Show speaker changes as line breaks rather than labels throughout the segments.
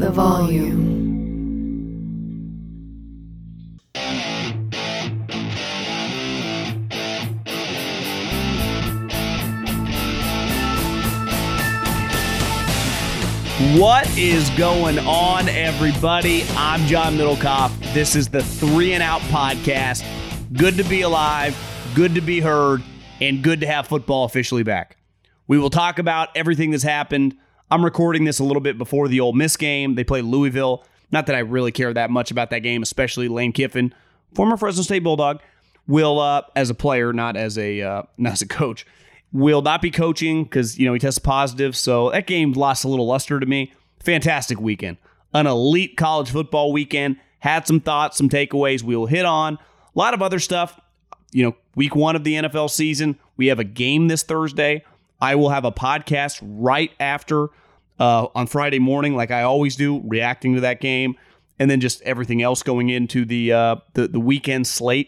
the volume.
What is going on, everybody? I'm John Middlecoff. This is the 3 and Out podcast. Good to be alive, good to be heard, and good to have football officially back. We will talk about everything that's happened. I'm recording this a little bit before the Ole Miss game. They play Louisville. Not that I really care that much about that game, especially Lane Kiffin, former Fresno State Bulldog, will, as a player, not as a coach, will not be coaching because, he tested positive. So that game lost a little luster to me. Fantastic weekend. An elite college football weekend. Had some thoughts, some takeaways we will hit on. A lot of other stuff. Week 1 of the NFL season. We have a game this Thursday. I will have a podcast right after on Friday morning, like I always do, reacting to that game. And then just everything else going into the weekend slate.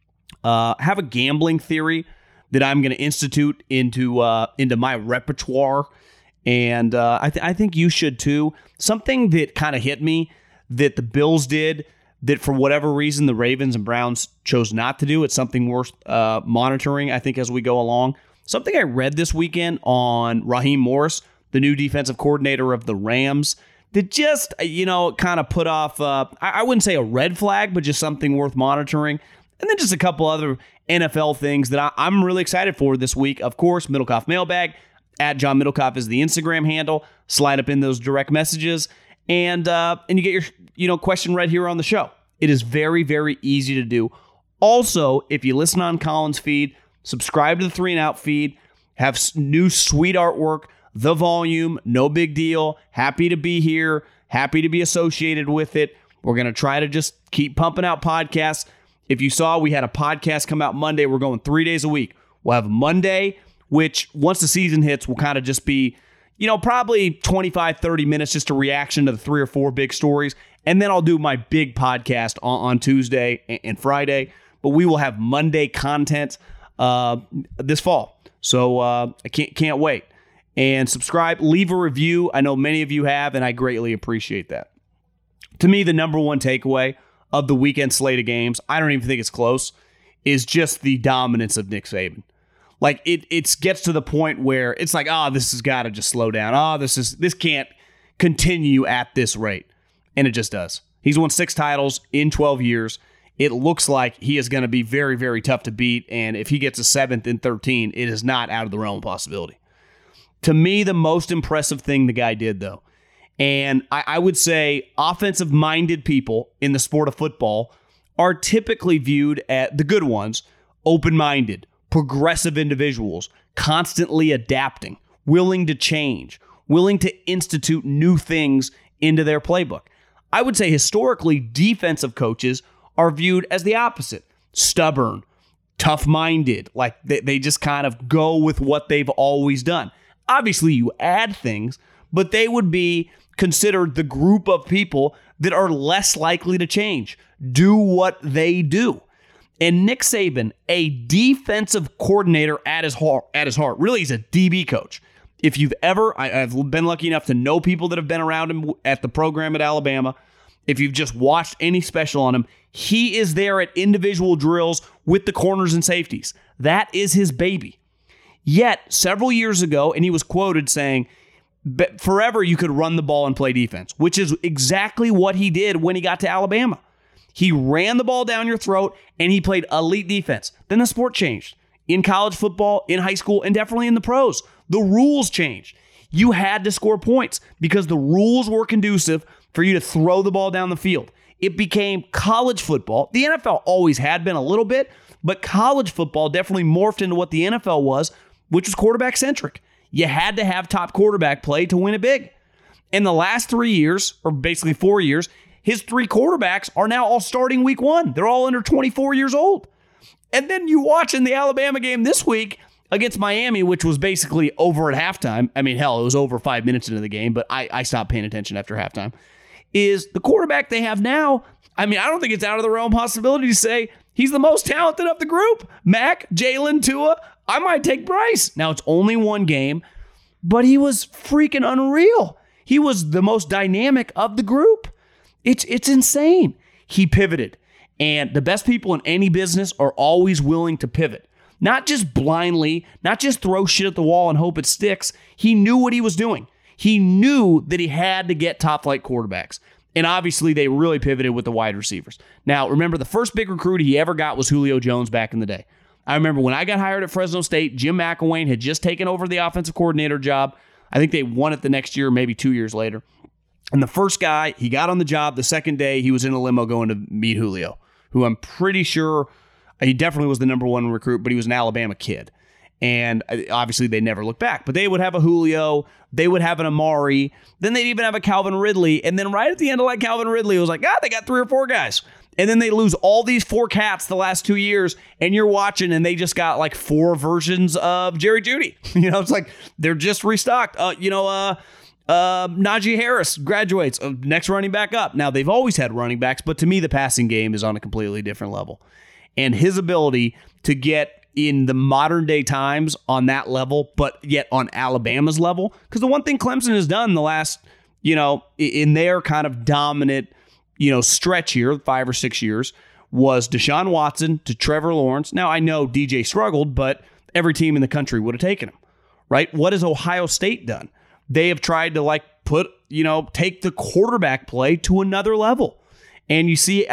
Have a gambling theory that I'm going to institute into my repertoire, and I think you should too. Something that kind of hit me that the Bills did that for whatever reason the Ravens and Browns chose not to do. It's something worth monitoring, I think, as we go along. Something I read this weekend on Raheem Morris, the new defensive coordinator of the Rams, that just kind of put off. I wouldn't say a red flag, but just something worth monitoring. And then just a couple other NFL things that I'm really excited for this week. Of course, Middlecoff Mailbag. At John Middlecoff is the Instagram handle. Slide up in those direct messages. And you get your question right here on the show. It is very, very easy to do. Also, if you listen on Colin's feed, subscribe to the 3 and Out feed. Have new sweet artwork. The Volume. No big deal. Happy to be here. Happy to be associated with it. We're going to try to just keep pumping out podcasts. If you saw, we had a podcast come out Monday. We're going 3 days a week. We'll have Monday, which once the season hits, will kind of just be, probably 25, 30 minutes, just a reaction to the 3 or 4 big stories. And then I'll do my big podcast on Tuesday and Friday. But we will have Monday content this fall. So I can't wait. And subscribe, leave a review. I know many of you have, and I greatly appreciate that. To me, the number one takeaway of the weekend slate of games, I don't even think it's close, is just the dominance of Nick Saban. Like, it gets to the point where it's like, this has got to just slow down. This can't continue at this rate. And it just does. He's won 6 titles in 12 years. It looks like he is going to be very, very tough to beat. And if he gets a 7th in 13, it is not out of the realm of possibility. To me, the most impressive thing the guy did, though, and I would say offensive-minded people in the sport of football are typically viewed as the good ones, open-minded, progressive individuals, constantly adapting, willing to change, willing to institute new things into their playbook. I would say historically, defensive coaches are viewed as the opposite, stubborn, tough-minded, like they just kind of go with what they've always done. Obviously, you add things, but they would be considered the group of people that are less likely to change, do what they do. And Nick Saban, a defensive coordinator at his heart, really he's a DB coach. If you've ever, I've been lucky enough to know people that have been around him at the program at Alabama. If you've just watched any special on him, he is there at individual drills with the corners and safeties. That is his baby. Yet, several years ago, and he was quoted saying, forever you could run the ball and play defense, which is exactly what he did when he got to Alabama. He ran the ball down your throat, and he played elite defense. Then the sport changed. In college football, in high school, and definitely in the pros, the rules changed. You had to score points because the rules were conducive for you to throw the ball down the field. It became college football. The NFL always had been a little bit, but college football definitely morphed into what the NFL was, which was quarterback-centric. You had to have top quarterback play to win it big. In the last 3 years, or basically 4 years, his 3 quarterbacks are now all starting week 1. They're all under 24 years old. And then you watch in the Alabama game this week against Miami, which was basically over at halftime. I mean, hell, it was over 5 minutes into the game, but I stopped paying attention after halftime. Is the quarterback they have now, I mean, I don't think it's out of the realm of possibility to say he's the most talented of the group. Mac, Jalen, Tua, I might take Bryce. Now, it's only one game, but he was freaking unreal. He was the most dynamic of the group. It's insane. He pivoted. And the best people in any business are always willing to pivot. Not just blindly, not just throw shit at the wall and hope it sticks. He knew what he was doing. He knew that he had to get top-flight quarterbacks. And obviously, they really pivoted with the wide receivers. Now, remember, the first big recruit he ever got was Julio Jones back in the day. I remember when I got hired at Fresno State, Jim McElwain had just taken over the offensive coordinator job. I think they won it the next year, maybe 2 years later. And the first guy, he got on the job the second day, he was in a limo going to meet Julio, who I'm pretty sure, he definitely was the number one recruit, but he was an Alabama kid. And obviously they never looked back. But they would have a Julio, they would have an Amari, then they'd even have a Calvin Ridley. And then right at the end of like Calvin Ridley, it was like, they got 3 or 4 guys. And then they lose all these 4 cats the last 2 years, and you're watching, and they just got like 4 versions of Jerry Jeudy. It's like they're just restocked. Najee Harris graduates, next running back up. Now, they've always had running backs, but to me, the passing game is on a completely different level. And his ability to get in the modern day times on that level, but yet on Alabama's level, because the one thing Clemson has done the last, in their kind of dominant, stretch here, 5 or 6 years, was Deshaun Watson to Trevor Lawrence. Now, I know DJ struggled, but every team in the country would have taken him, right? What has Ohio State done? They have tried to take the quarterback play to another level. And you see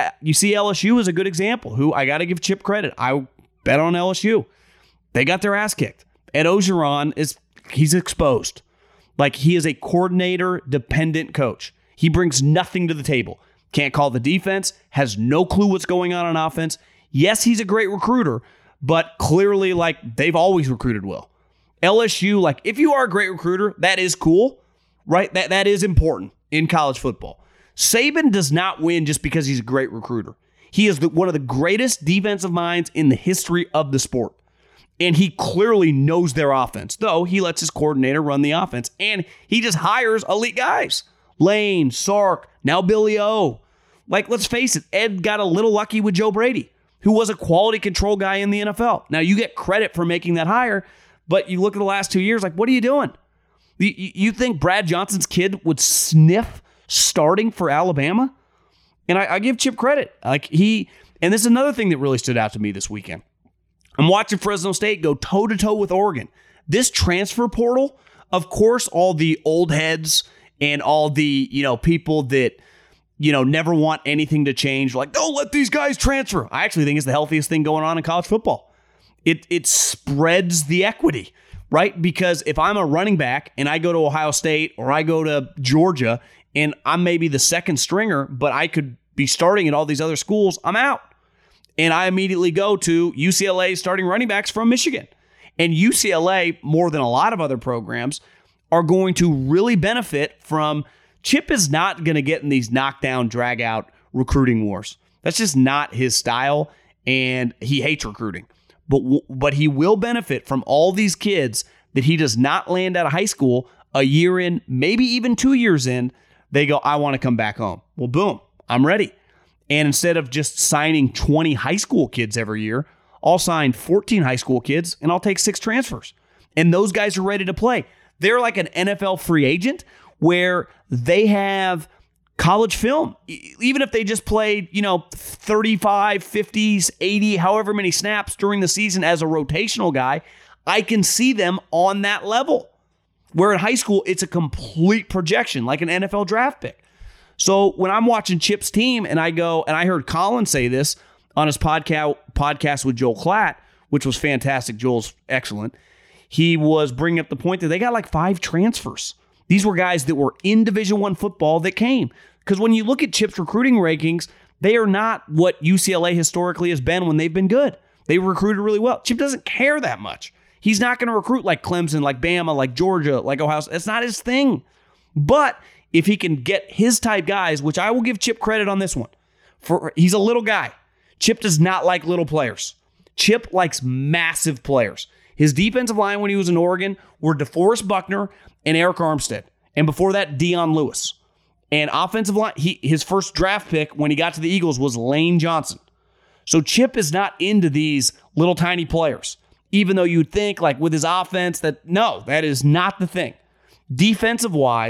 LSU as a good example, who I got to give Chip credit. I bet on LSU. They got their ass kicked. Ed Orgeron he's exposed. Like, he is a coordinator-dependent coach. He brings nothing to the table. Can't call the defense, has no clue what's going on offense. Yes, he's a great recruiter, but clearly, they've always recruited well. LSU, if you are a great recruiter, that is cool, right? That is important in college football. Saban does not win just because he's a great recruiter. He is one of the greatest defensive minds in the history of the sport. And he clearly knows their offense, though he lets his coordinator run the offense. And he just hires elite guys. Lane, Sark, now Billy O. Let's face it, Ed got a little lucky with Joe Brady, who was a quality control guy in the NFL. Now, you get credit for making that hire, but you look at the last 2 years, what are you doing? You think Brad Johnson's kid would sniff starting for Alabama? And I give Chip credit. And this is another thing that really stood out to me this weekend. I'm watching Fresno State go toe-to-toe with Oregon. This transfer portal, of course, all the old heads and all the, people that, never want anything to change, don't let these guys transfer. I actually think it's the healthiest thing going on in college football. It spreads the equity, right? Because if I'm a running back and I go to Ohio State or I go to Georgia and I'm maybe the second stringer, but I could be starting at all these other schools, I'm out. And I immediately go to UCLA starting running backs from Michigan. And UCLA, more than a lot of other programs, are going to really benefit from. Chip is not going to get in these knockdown, drag-out recruiting wars. That's just not his style, and he hates recruiting. But he will benefit from all these kids that he does not land out of high school a year in, maybe even 2 years in. They go, I want to come back home. Well, boom, I'm ready. And instead of just signing 20 high school kids every year, I'll sign 14 high school kids, and I'll take 6 transfers. And those guys are ready to play. They're like an NFL free agent where they have college film. Even if they just played, 35, 50s, 80, however many snaps during the season as a rotational guy, I can see them on that level. Where in high school, it's a complete projection, like an NFL draft pick. So when I'm watching Chip's team and I go, and I heard Colin say this on his podcast with Joel Klatt, which was fantastic. Joel's excellent. He was bringing up the point that they got 5 transfers. These were guys that were in Division I football that came. Because when you look at Chip's recruiting rankings, they are not what UCLA historically has been when they've been good. They recruited really well. Chip doesn't care that much. He's not going to recruit like Clemson, like Bama, like Georgia, like Ohio State. That's not his thing. But if he can get his type guys, which I will give Chip credit on this one, he's a little guy. Chip does not like little players. Chip likes massive players. His defensive line when he was in Oregon were DeForest Buckner and Eric Armstead. And before that, Dion Lewis. And offensive line, his first draft pick when he got to the Eagles was Lane Johnson. So Chip is not into these little tiny players. Even though you'd think with his offense that, no, that is not the thing. Defensive-wise,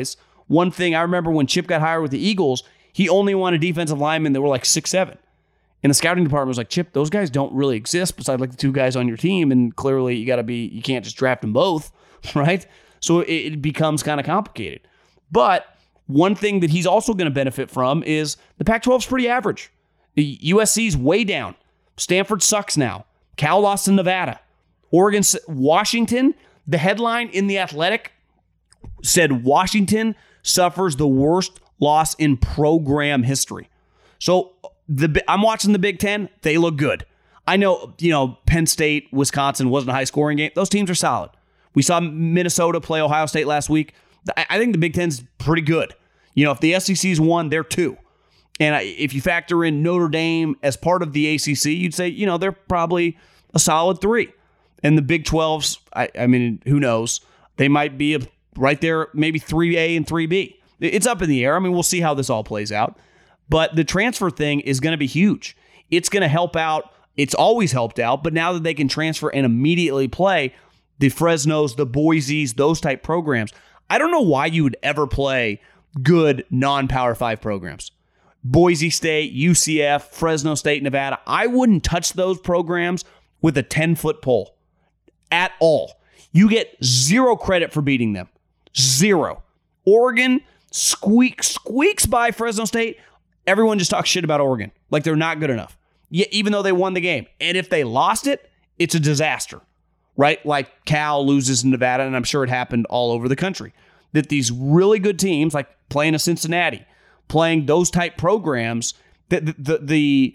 One thing I remember when Chip got hired with the Eagles, he only wanted defensive linemen that were like 6'7". And the scouting department was like, Chip, those guys don't really exist besides like the two guys on your team. And clearly you can't just draft them both, right? So it becomes kind of complicated. But one thing that he's also going to benefit from is the Pac-12 is pretty average. The USC's way down. Stanford sucks now. Cal lost to Nevada. Oregon, Washington, the headline in The Athletic said Washington suffers the worst loss in program history. So I'm watching the Big Ten. They look good. I know, Penn State, Wisconsin wasn't a high-scoring game. Those teams are solid. We saw Minnesota play Ohio State last week. I think the Big Ten's pretty good. If the SEC's 1, they're 2. And if you factor in Notre Dame as part of the ACC, you'd say, they're probably a solid 3. And the Big 12s, I mean, who knows? They might be right there, maybe 3A and 3B. It's up in the air. I mean, we'll see how this all plays out. But the transfer thing is going to be huge. It's going to help out. It's always helped out. But now that they can transfer and immediately play, the Fresnos, the Boise's, those type programs, I don't know why you would ever play good non-Power 5 programs. Boise State, UCF, Fresno State, Nevada. I wouldn't touch those programs with a 10-foot pole at all. You get 0 credit for beating them. 0. Oregon squeaks by Fresno State. Everyone just talks shit about Oregon. Like they're not good enough. Even though they won the game. And if they lost it, it's a disaster. Right? Like Cal loses in Nevada, and I'm sure it happened all over the country. That these really good teams, like playing a Cincinnati, playing those type programs, the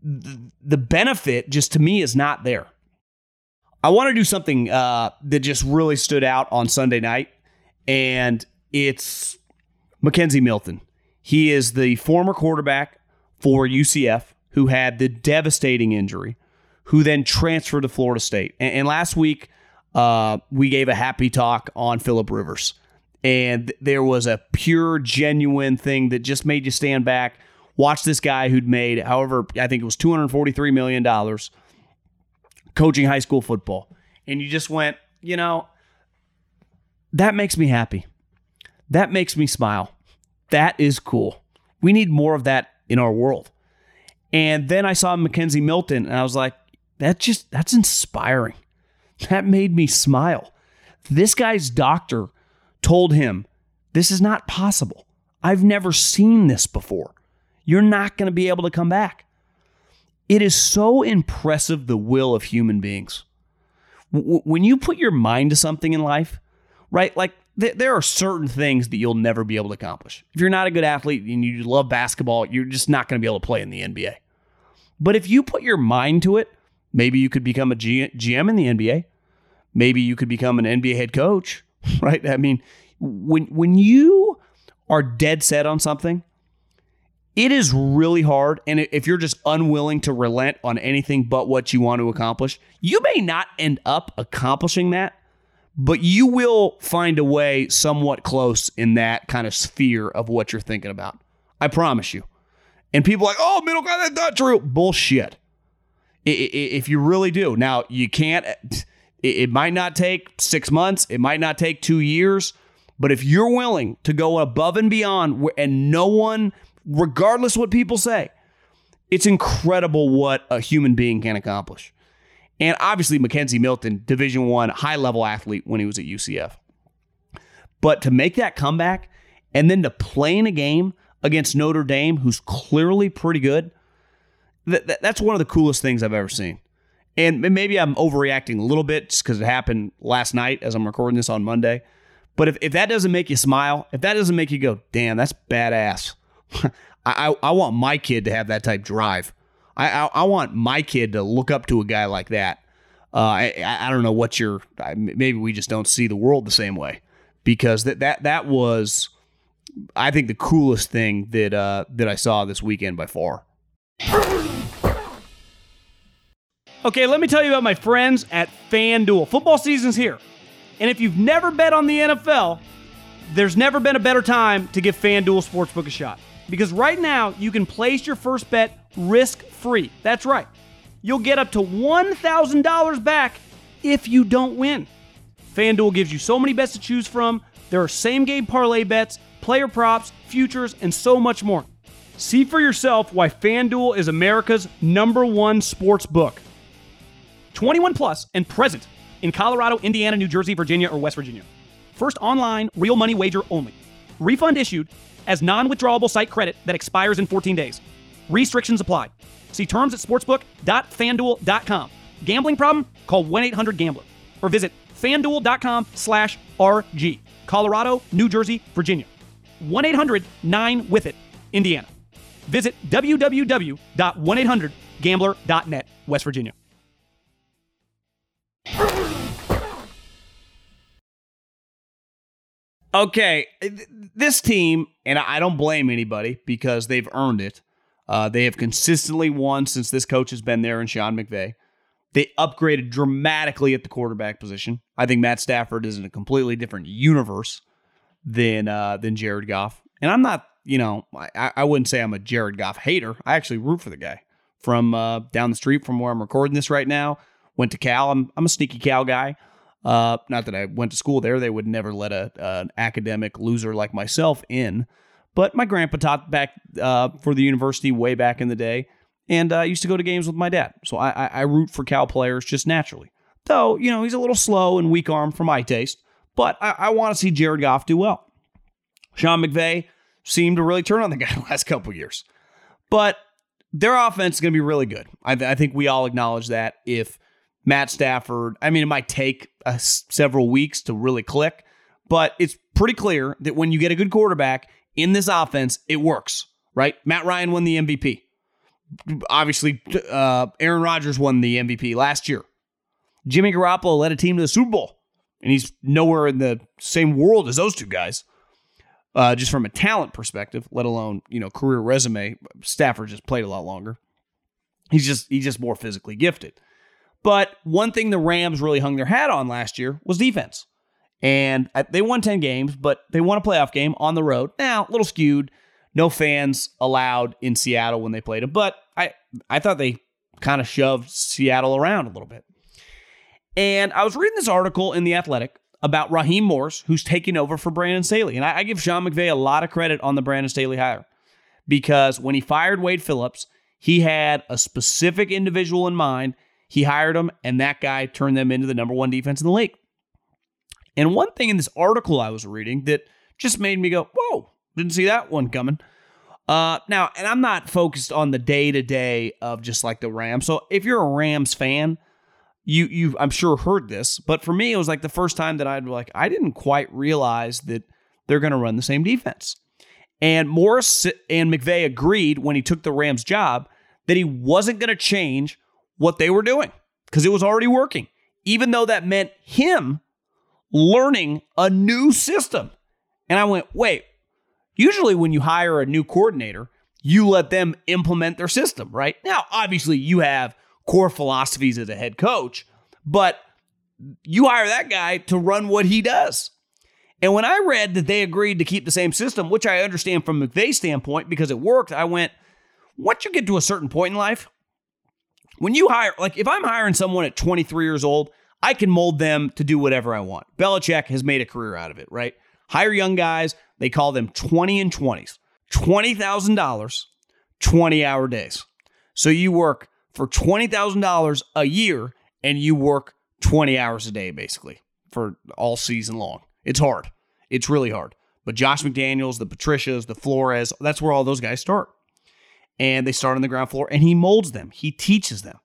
benefit just to me is not there. I want to do something that just really stood out on Sunday night, and it's Mackenzie Milton. He is the former quarterback for UCF who had the devastating injury, who then transferred to Florida State. And last week, we gave a happy talk on Phillip Rivers. And there was a pure, genuine thing that just made you stand back, watch this guy who'd made, however, I think it was $243 million coaching high school football. And you just went, that makes me happy. That makes me smile. That is cool. We need more of that in our world. And then I saw Mackenzie Milton, and I was like, that's inspiring. That made me smile. This guy's doctor told him, this is not possible. I've never seen this before. You're not going to be able to come back. It is so impressive, the will of human beings. When you put your mind to something in life, right? Like there are certain things that you'll never be able to accomplish. If you're not a good athlete and you love basketball, you're just not going to be able to play in the NBA. But if you put your mind to it, maybe you could become a GM in the NBA. Maybe you could become an NBA head coach, right? I mean, when you are dead set on something, it is really hard. And if you're just unwilling to relent on anything but what you want to accomplish, you may not end up accomplishing that, but you will find a way somewhat close in that kind of sphere of what you're thinking about. I promise you. And people are like, oh, middle guy, that's not true. Bullshit. If you really do. Now, you can't, it might not take 6 months. It might not take 2 years. But if you're willing to go above and beyond, and no one, regardless what people say, it's incredible what a human being can accomplish. And obviously, Mackenzie Milton, Division I, high-level athlete when he was at UCF. But to make that comeback and then to play in a game against Notre Dame, who's clearly pretty good, that's one of the coolest things I've ever seen. And maybe I'm overreacting a little bit just because it happened last night as I'm recording this on Monday. But if that doesn't make you smile, if that doesn't make you go, damn, that's badass, I want my kid to have that type drive. I want my kid to look up to a guy like that. I don't know what maybe we just don't see the world the same way, because that was, I think, the coolest thing that I saw this weekend by far.
Okay, let me tell you about my friends at FanDuel. Football season's here. And if you've never bet on the NFL, there's never been a better time to give FanDuel Sportsbook a shot. Because right now, you can place your first bet risk-free. That's right. You'll get up to $1,000 back if you don't win. FanDuel gives you so many bets to choose from. There are same-game parlay bets, player props, futures, and so much more. See for yourself why FanDuel is America's #1 sports book. 21 plus and present in Colorado, Indiana, New Jersey, Virginia, or West Virginia. First online, real money wager only. Refund issued as non-withdrawable site credit that expires in 14 days. Restrictions apply. See terms at sportsbook.fanduel.com. Gambling problem? Call 1-800-GAMBLER or visit fanduel.com/RG. Colorado, New Jersey, Virginia. 1-800-9-WITH-IT, Indiana. Visit www.1800gambler.net, West Virginia.
Okay, this team, and I don't blame anybody because they've earned it. They have consistently won since this coach has been there in Sean McVay. They upgraded dramatically at the quarterback position. I think Matt Stafford is in a completely different universe than Jared Goff. And I'm not, I wouldn't say I'm a Jared Goff hater. I actually root for the guy from down the street from where I'm recording this right now. Went to Cal. I'm a sneaky Cal guy. Not that I went to school there. They would never let an academic loser like myself in. But my grandpa taught back for the university way back in the day. And I used to go to games with my dad. So I root for Cal players just naturally. Though, he's a little slow and weak-armed for my taste. But I want to see Jared Goff do well. Sean McVay seemed to really turn on the guy the last couple years. But their offense is going to be really good. I think we all acknowledge that. If Matt Stafford, it might take several weeks to really click. But it's pretty clear that when you get a good quarterback in this offense, it works, right? Matt Ryan won the MVP. Obviously, Aaron Rodgers won the MVP last year. Jimmy Garoppolo led a team to the Super Bowl, and he's nowhere in the same world as those two guys, just from a talent perspective, let alone, career resume. Stafford just played a lot longer. He's just more physically gifted. But one thing the Rams really hung their hat on last year was defense. And they won 10 games, but they won a playoff game on the road. Now, a little skewed. No fans allowed in Seattle when they played them, but I thought they kind of shoved Seattle around a little bit. And I was reading this article in The Athletic about Raheem Morris, who's taking over for Brandon Staley. And I give Sean McVay a lot of credit on the Brandon Staley hire, because when he fired Wade Phillips, he had a specific individual in mind. He hired him, and that guy turned them into the #1 defense in the league. And one thing in this article I was reading that just made me go, whoa, didn't see that one coming. Now, and I'm not focused on the day-to-day of just like the Rams. So if you're a Rams fan, you've I'm sure heard this. But for me, it was like the first time that I didn't quite realize that they're going to run the same defense. And Morris and McVay agreed when he took the Rams job that he wasn't going to change what they were doing because it was already working, even though that meant him learning a new system. And I went, wait, usually when you hire a new coordinator, you let them implement their system, right? Now, obviously, you have core philosophies as a head coach, but you hire that guy to run what he does. And when I read that they agreed to keep the same system, which I understand from McVay's standpoint because it worked, I went, once you get to a certain point in life, when you hire, like if I'm hiring someone at 23 years old, I can mold them to do whatever I want. Belichick has made a career out of it, right? Hire young guys. They call them 20 and 20s. $20,000, 20-hour days. So you work for $20,000 a year and you work 20 hours a day, basically, for all season long. It's hard. It's really hard. But Josh McDaniels, the Patricias, the Flores, that's where all those guys start. And they start on the ground floor, and he molds them. He teaches them.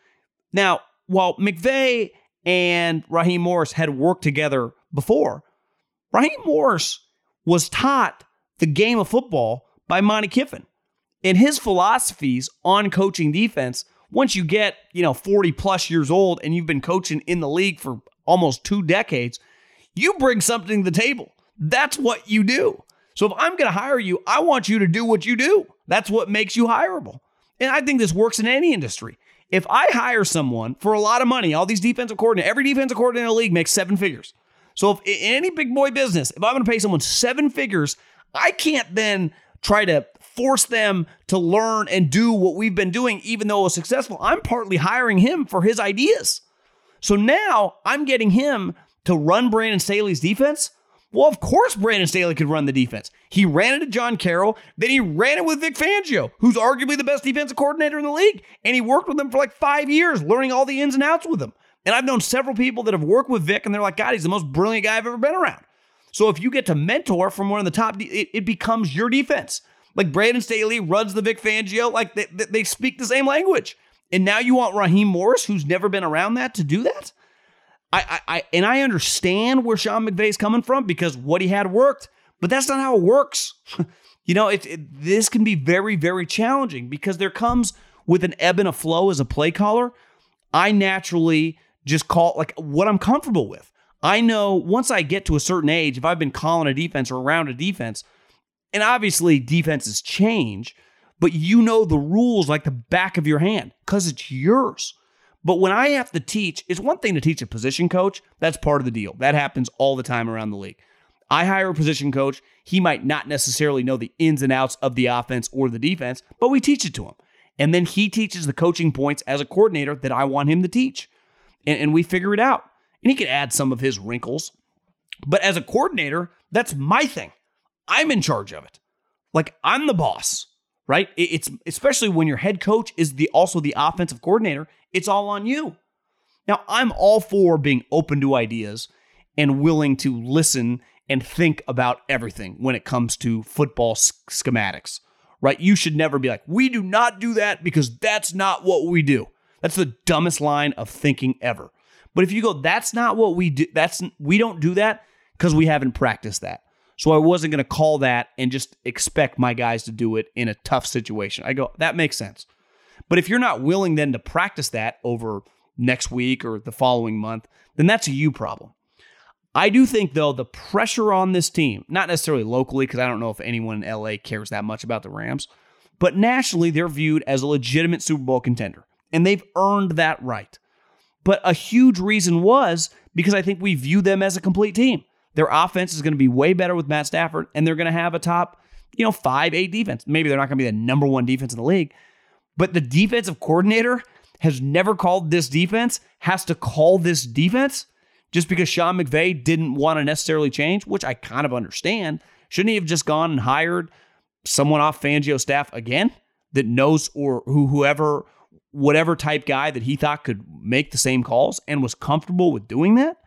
Now, while McVay and Raheem Morris had worked together before, Raheem Morris was taught the game of football by Monty Kiffin. And his philosophies on coaching defense, once you get, 40 plus years old and you've been coaching in the league for almost 2 decades, you bring something to the table. That's what you do. So if I'm going to hire you, I want you to do what you do. That's what makes you hireable. And I think this works in any industry. If I hire someone for a lot of money, all these defensive coordinators, every defensive coordinator in the league makes 7 figures. So if in any big boy business, if I'm going to pay someone 7 figures, I can't then try to force them to learn and do what we've been doing, even though it was successful. I'm partly hiring him for his ideas. So now I'm getting him to run Brandon Staley's defense, Well, of course Brandon Staley could run the defense. He ran it to John Carroll, then he ran it with Vic Fangio, who's arguably the best defensive coordinator in the league. And he worked with him for like 5 years, learning all the ins and outs with him. And I've known several people that have worked with Vic, and they're like, God, he's the most brilliant guy I've ever been around. So if you get to mentor from one of the top, it becomes your defense. Like Brandon Staley runs the Vic Fangio, like they speak the same language. And now you want Raheem Morris, who's never been around that, to do that? I understand where Sean McVay's coming from because what he had worked, but that's not how it works. This can be very, very challenging because there comes with an ebb and a flow as a play caller. I naturally just call like what I'm comfortable with. I know once I get to a certain age, if I've been calling a defense or around a defense, and obviously defenses change, but you know the rules like the back of your hand because it's yours. But when I have to teach, it's one thing to teach a position coach. That's part of the deal. That happens all the time around the league. I hire a position coach. He might not necessarily know the ins and outs of the offense or the defense, but we teach it to him. And then he teaches the coaching points as a coordinator that I want him to teach. And we figure it out. And he can add some of his wrinkles. But as a coordinator, that's my thing. I'm in charge of it. Like, I'm the boss, right? It's especially when your head coach is also the offensive coordinator, it's all on you. Now, I'm all for being open to ideas and willing to listen and think about everything when it comes to football schematics, right? You should never be like, we do not do that because that's not what we do. That's the dumbest line of thinking ever. But if you go, that's not what we do, we don't do that because we haven't practiced that. So I wasn't going to call that and just expect my guys to do it in a tough situation. I go, that makes sense. But if you're not willing then to practice that over next week or the following month, then that's a you problem. I do think, though, the pressure on this team, not necessarily locally, because I don't know if anyone in LA cares that much about the Rams, but nationally, they're viewed as a legitimate Super Bowl contender, and they've earned that right. But a huge reason was because I think we view them as a complete team. Their offense is going to be way better with Matt Stafford, and they're going to have a top, 5-8 defense. Maybe they're not going to be the number one defense in the league, but the defensive coordinator has never called this defense, has to call this defense just because Sean McVay didn't want to necessarily change, which I kind of understand. Shouldn't he have just gone and hired someone off Fangio's staff again that knows or whatever type guy that he thought could make the same calls and was comfortable with doing that?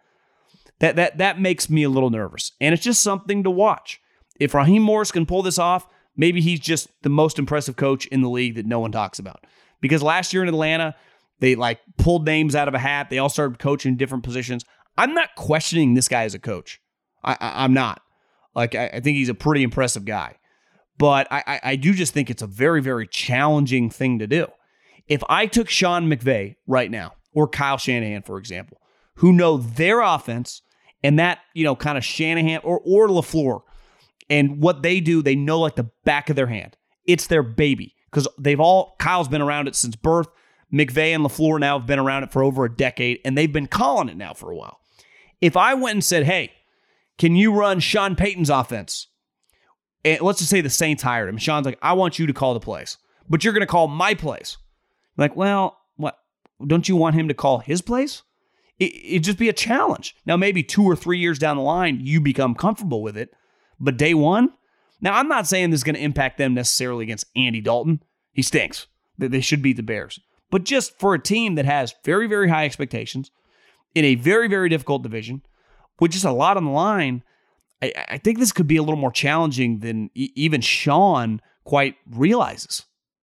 That makes me a little nervous. And it's just something to watch. If Raheem Morris can pull this off, maybe he's just the most impressive coach in the league that no one talks about. Because last year in Atlanta, they pulled names out of a hat. They all started coaching in different positions. I'm not questioning this guy as a coach. I'm not. I think he's a pretty impressive guy. But I do just think it's a very, very challenging thing to do. If I took Sean McVay right now, or Kyle Shanahan, for example, who know their offense and that, kind of Shanahan or LaFleur, and what they do, they know like the back of their hand. It's their baby because Kyle's been around it since birth. McVay and LaFleur now have been around it for over a decade, and they've been calling it now for a while. If I went and said, hey, can you run Sean Payton's offense? And let's just say the Saints hired him. Sean's like, I want you to call the plays, but you're going to call my plays. I'm like, well, what? Don't you want him to call his plays? It'd just be a challenge. Now, maybe 2 or 3 years down the line, you become comfortable with it. But day one, now I'm not saying this is going to impact them necessarily against Andy Dalton. He stinks. They should beat the Bears. But just for a team that has very, very high expectations in a very, very difficult division, with just a lot on the line, I think this could be a little more challenging than even Sean quite realizes.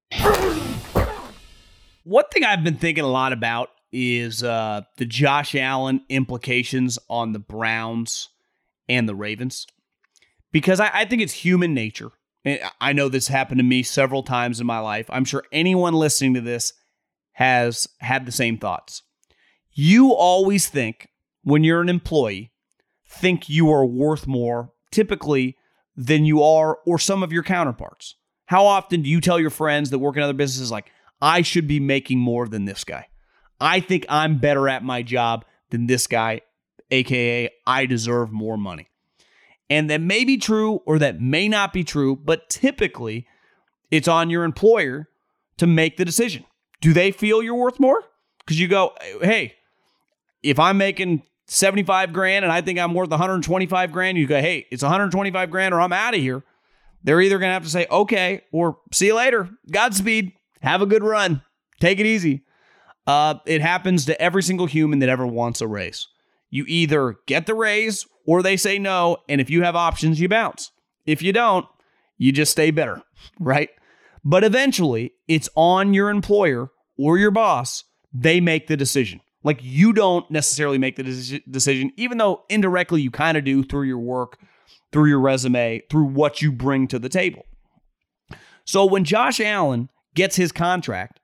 One thing I've been thinking a lot about is the Josh Allen implications on the Browns and the Ravens. Because I think it's human nature. I know this happened to me several times in my life. I'm sure anyone listening to this has had the same thoughts. You always think, when you're an employee, think you are worth more, typically, than you are or some of your counterparts. How often do you tell your friends that work in other businesses, like, I should be making more than this guy? I think I'm better at my job than this guy, aka I deserve more money. And that may be true or that may not be true, but typically it's on your employer to make the decision. Do they feel you're worth more? Because you go, hey, if I'm making 75 grand and I think I'm worth 125 grand, you go, hey, it's 125 grand or I'm out of here. They're either going to have to say, okay, or see you later. Godspeed. Have a good run. Take it easy. It happens to every single human that ever wants a raise. You either get the raise or they say no. And if you have options, you bounce. If you don't, you just stay bitter, right? But eventually it's on your employer or your boss. They make the decision. Like, you don't necessarily make the decision, even though indirectly you kind of do through your work, through your resume, through what you bring to the table. So when Josh Allen gets his contract,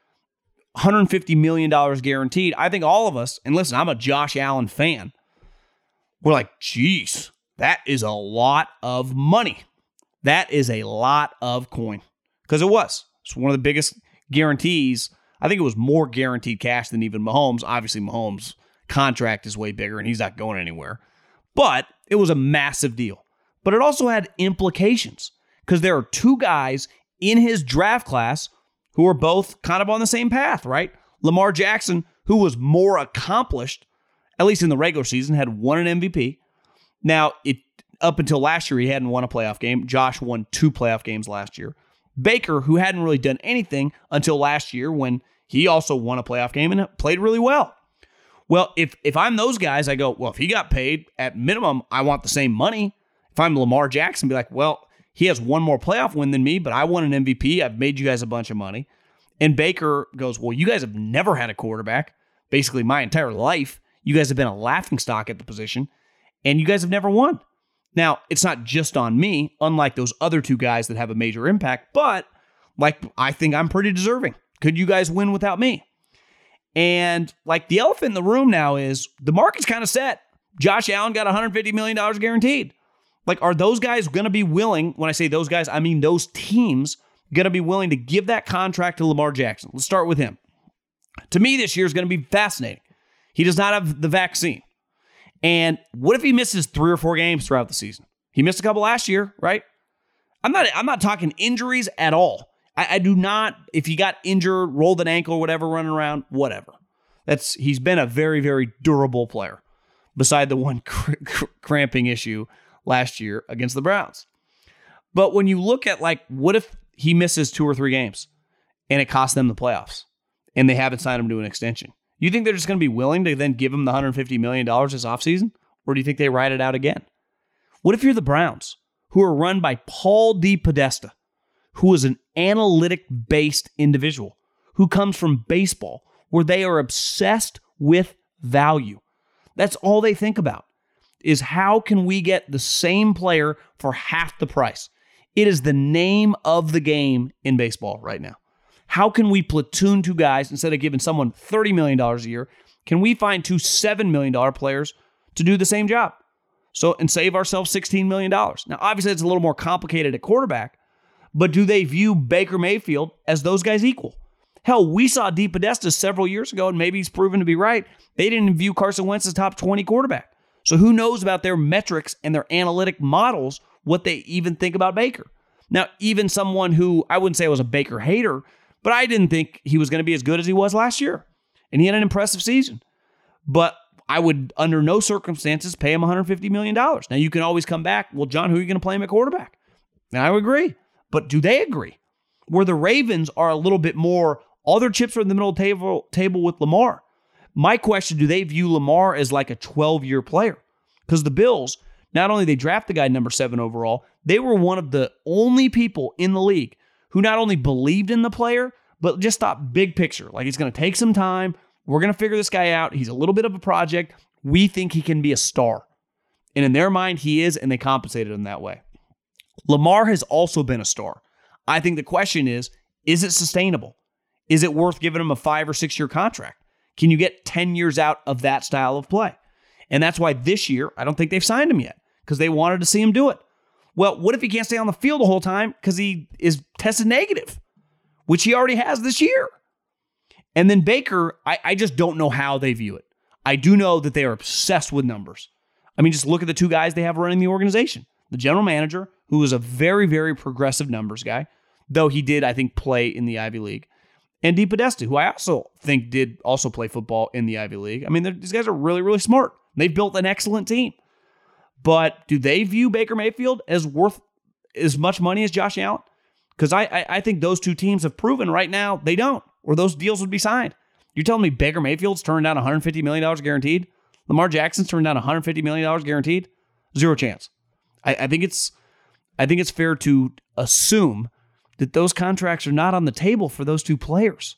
$150 million guaranteed, I think all of us, and listen, I'm a Josh Allen fan, we're like, geez, that is a lot of money. That is a lot of coin. Because it's one of the biggest guarantees. I think it was more guaranteed cash than even Mahomes. Obviously, Mahomes' contract is way bigger and he's not going anywhere. But it was a massive deal. But it also had implications because there are two guys in his draft class who are both kind of on the same path, right? Lamar Jackson, who was more accomplished, at least in the regular season, had won an MVP. Now, up until last year, he hadn't won a playoff game. Josh won 2 playoff games last year. Baker, who hadn't really done anything until last year when he also won a playoff game and played really well. Well, if I'm those guys, I go, well, if he got paid at minimum, I want the same money. If I'm Lamar Jackson, be like, well, he has one more playoff win than me, but I won an MVP. I've made you guys a bunch of money. And Baker goes, well, you guys have never had a quarterback. Basically, my entire life, you guys have been a laughingstock at the position, and you guys have never won. Now, it's not just on me, unlike those other two guys that have a major impact, but I think I'm pretty deserving. Could you guys win without me? And the elephant in the room now is the market's kind of set. Josh Allen got $150 million guaranteed. Are those guys going to be willing, when I say those guys, I mean those teams, going to be willing to give that contract to Lamar Jackson? Let's start with him. To me, this year is going to be fascinating. He does not have the vaccine. And what if he misses 3 or 4 games throughout the season? He missed a couple last year, right? I'm not talking injuries at all. I do not, if he got injured, rolled an ankle or whatever, running around, whatever. He's been a very, very durable player, beside the one cramping issue last year against the Browns. But when you look at what if he misses 2 or 3 games and it costs them the playoffs and they haven't signed him to an extension? You think they're just going to be willing to then give him the $150 million this offseason? Or do you think they ride it out again? What if you're the Browns, who are run by Paul DePodesta, who is an analytic-based individual, who comes from baseball, where they are obsessed with value? That's all they think about, is how can we get the same player for half the price? It is the name of the game in baseball right now. How can we platoon 2 guys instead of giving someone $30 million a year? Can we find 2 $7 million players to do the same job? And save ourselves $16 million. Now, obviously, it's a little more complicated at quarterback, but do they view Baker Mayfield as those guys equal? Hell, we saw DePodesta several years ago, and maybe he's proven to be right. They didn't view Carson Wentz as top 20 quarterback. So who knows about their metrics and their analytic models, what they even think about Baker. Now, even someone who, I wouldn't say I was a Baker hater, but I didn't think he was going to be as good as he was last year. And he had an impressive season. But I would, under no circumstances, pay him $150 million. Now, you can always come back, well, John, who are you going to play him at quarterback? And I would agree. But do they agree? Where the Ravens are a little bit more, all their chips are in the middle of the table with Lamar. My question, do they view Lamar as like a 12-year player? Because the Bills, not only they draft the guy number 7 overall, they were one of the only people in the league who not only believed in the player, but just thought big picture. He's going to take some time. We're going to figure this guy out. He's a little bit of a project. We think he can be a star. And in their mind, he is, and they compensated him that way. Lamar has also been a star. I think the question is it sustainable? Is it worth giving him a 5 or 6 year contract? Can you get 10 years out of that style of play? And that's why this year, I don't think they've signed him yet, because they wanted to see him do it. Well, what if he can't stay on the field the whole time because he is tested negative, which he already has this year? And then Baker, I just don't know how they view it. I do know that they are obsessed with numbers. I mean, just look at the 2 guys they have running the organization. The general manager, who is a very, very progressive numbers guy, though he did, I think, play in the Ivy League. And DePodesta, who I also think did also play football in the Ivy League. I mean, these guys are really, really smart.
They've built an excellent team. But do they view Baker Mayfield as worth as much money as Josh Allen? Because I think those two teams have proven right now they don't, or those deals would be signed. You're telling me Baker Mayfield's turned down $150 million guaranteed? Lamar Jackson's turned down $150 million guaranteed? Zero chance. I think it's fair to assume that those contracts are not on the table for those two players.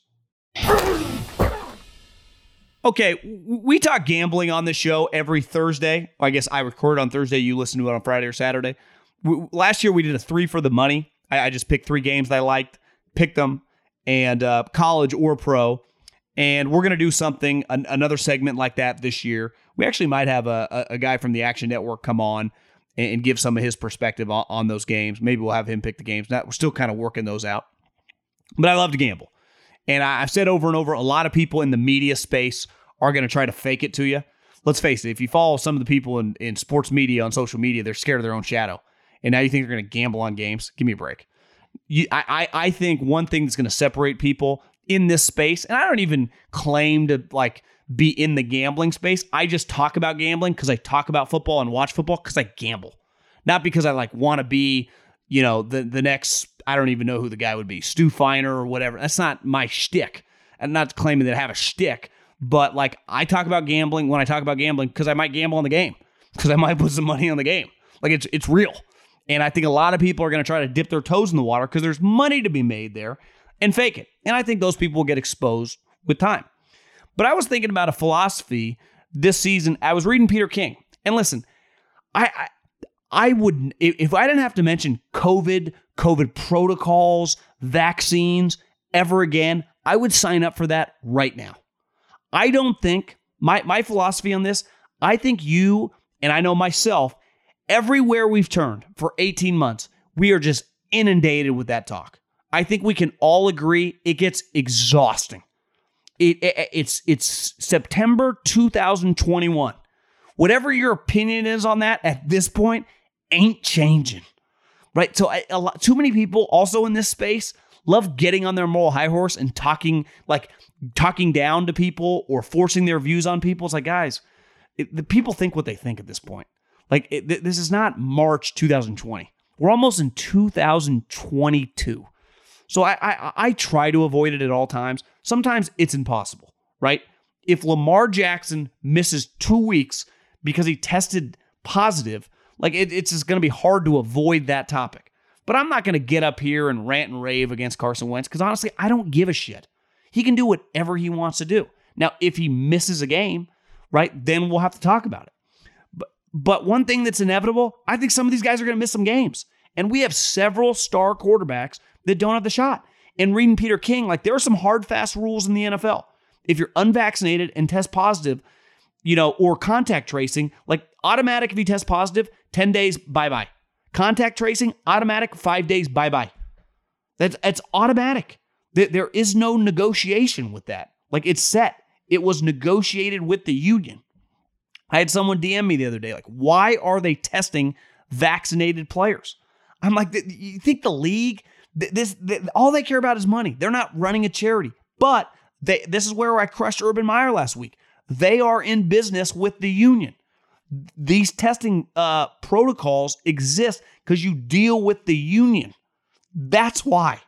Okay, we talk gambling on this show every Thursday. I guess I record on Thursday. You listen to it on Friday or Saturday. Last year, we did a 3 for the money. I just picked 3 games that I liked, picked them, and college or pro. And we're going to do something, another segment like that this year. We actually might have a guy from the Action Network come on and give some of his perspective on those games. Maybe we'll have him pick the games. We're still kind of working those out. But I love to gamble. And I've said over and over, a lot of people in the media space are going to try to fake it to you. Let's face it, if you follow some of the people in sports media on social media, they're scared of their own shadow. And now you think they're going to gamble on games? Give me a break. I think one thing that's going to separate people in this space, and I don't even claim to be in the gambling space. I just talk about gambling because I talk about football and watch football because I gamble. Not because I want to be, the next, I don't even know who the guy would be, Stu Feiner or whatever. That's not my shtick. I'm not claiming that I have a shtick, but I talk about gambling when I talk about gambling because I might gamble on the game, because I might put some money on the game. It's real. And I think a lot of people are going to try to dip their toes in the water because there's money to be made there and fake it. And I think those people will get exposed with time. But I was thinking about a philosophy this season. I was reading Peter King. And listen, I would, if I didn't have to mention COVID protocols, vaccines ever again, I would sign up for that right now. I don't think, my philosophy on this, I think you, and I know myself, everywhere we've turned for 18 months, we are just inundated with that talk. I think we can all agree it gets exhausting. It's September 2021. Whatever your opinion is on that at this point ain't changing, right? So too many people also in this space love getting on their moral high horse and talking down to people or forcing their views on people. It's like, guys, the people think what they think at this point. This is not March 2020. We're almost in 2022. So I try to avoid it at all times. Sometimes it's impossible, right? If Lamar Jackson misses 2 weeks because he tested positive, it's just going to be hard to avoid that topic. But I'm not going to get up here and rant and rave against Carson Wentz because honestly, I don't give a shit. He can do whatever he wants to do. Now, if he misses a game, right, then we'll have to talk about it. But one thing that's inevitable, I think some of these guys are going to miss some games. And we have several star quarterbacks that don't have the shot. And reading Peter King, there are some hard, fast rules in the NFL. If you're unvaccinated and test positive, or contact tracing, automatic if you test positive, 10 days, bye-bye. Contact tracing, automatic, 5 days, bye-bye. That's automatic. There is no negotiation with that. It's set. It was negotiated with the union. I had someone DM me the other day, why are they testing vaccinated players? I'm like, you think the league, all they care about is money. They're not running a charity. But this is where I crushed Urban Meyer last week. They are in business with the union. These testing protocols exist because you deal with the union. That's why.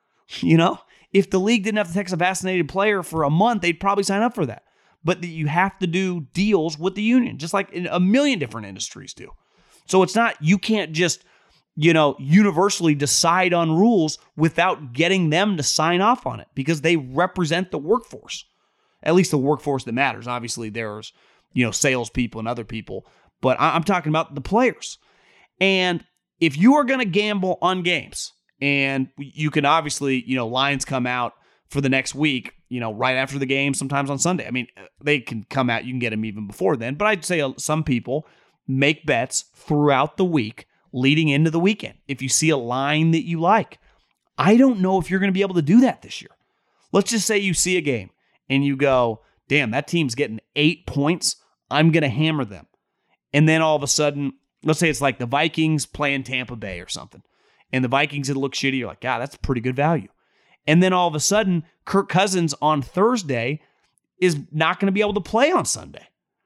If the league didn't have to text a vaccinated player for a month, they'd probably sign up for that. But you have to do deals with the union, just like in a million different industries do. So it's not, you can't just, universally decide on rules without getting them to sign off on it because they represent the workforce, at least the workforce that matters. Obviously, there's, salespeople and other people, but I'm talking about the players. And if you are going to gamble on games, and you can obviously, lines come out for the next week, right after the game, sometimes on Sunday. I mean, they can come out, you can get them even before then, but I'd say some people make bets throughout the week leading into the weekend. If you see a line that you like, I don't know if you're going to be able to do that this year. Let's just say you see a game and you go, damn, that team's getting 8 points. I'm going to hammer them. And then all of a sudden, let's say it's like the Vikings playing Tampa Bay or something. And the Vikings, it looks shitty. You're like, God, that's pretty good value. And then all of a sudden, Kirk Cousins on Thursday is not going to be able to play on Sunday.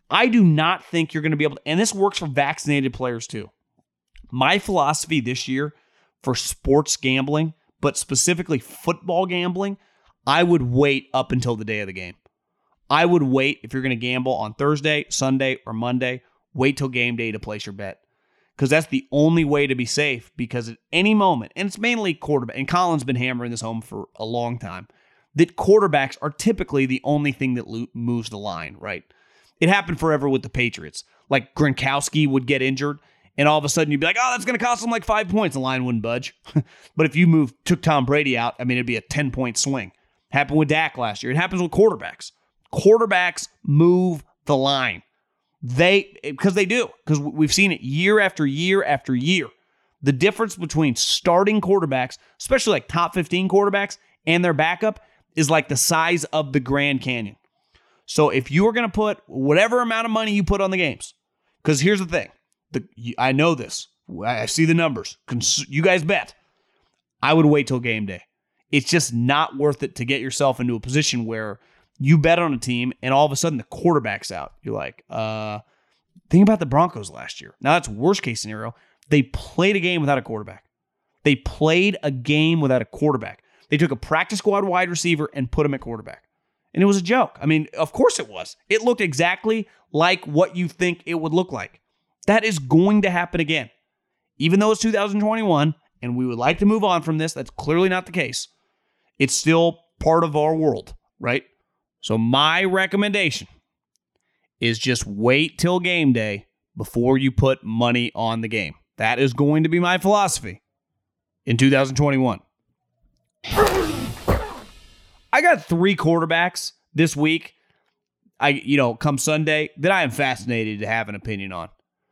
I do not think you're going to be able to, and this works for vaccinated players too. My philosophy this year for sports gambling, but specifically football gambling, I would wait up until the day of the game. I would wait if you're going to gamble on Thursday, Sunday, or Monday, wait till game day to place your bet. Because that's the only way to be safe, because at any moment, and it's mainly quarterback, and Colin's been hammering this home for a long time, that quarterbacks are typically the only thing that moves the line, right? It happened forever with the Patriots. Like Gronkowski would get injured, and all of a sudden you'd be like, oh, that's going to cost them like 5 points. The line wouldn't budge. But if you took Tom Brady out, I mean, it'd be a 10-point swing. Happened with Dak last year. It happens with quarterbacks. Quarterbacks move the line. Because they do. Because we've seen it year after year after year. The difference between starting quarterbacks, especially like top 15 quarterbacks, and their backup is like the size of the Grand Canyon. So if you are going to put whatever amount of money you put on the games, because here's the thing. I know this. I see the numbers. You guys bet. I would wait till game day. It's just not worth it to get yourself into a position where you bet on a team and all of a sudden the quarterback's out. You're like, think about the Broncos last year. Now that's worst case scenario. They played a game without a quarterback. They took a practice squad wide receiver and put him at quarterback. And it was a joke. I mean, of course it was. It looked exactly like what you think it would look like. That is going to happen again. Even though it's 2021 and we would like to move on from this, that's clearly not the case. It's still part of our world, right? So my recommendation is just wait till game day before you put money on the game. That is going to be my philosophy in 2021. I got 3 quarterbacks this week, come Sunday, that I am fascinated to have an opinion on.